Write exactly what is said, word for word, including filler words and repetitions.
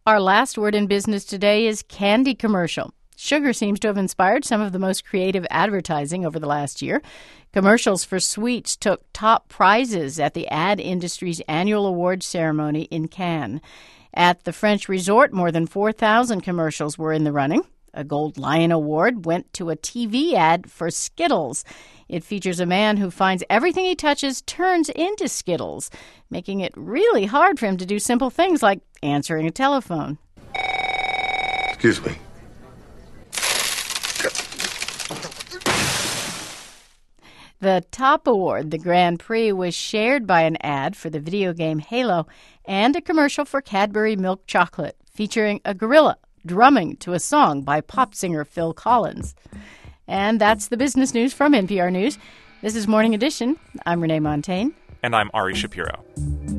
Our last word in business today is candy commercial. Sugar seems to have inspired some of the most creative advertising over the last year. Commercials for sweets took top prizes at the ad industry's annual awards ceremony in Cannes. At the French resort, more than four thousand commercials were in the running. A Gold Lion Award went to a T V ad for Skittles. It features a man who finds everything he touches turns into Skittles, making it really hard for him to do simple things like answering a telephone. Excuse me. The top award, the Grand Prix, was shared by an ad for the video game Halo and a commercial for Cadbury milk chocolate featuring a gorilla drumming to a song by pop singer Phil Collins. And that's the business news from N P R News. This is Morning Edition. I'm Renee Montagne. And I'm Ari Shapiro.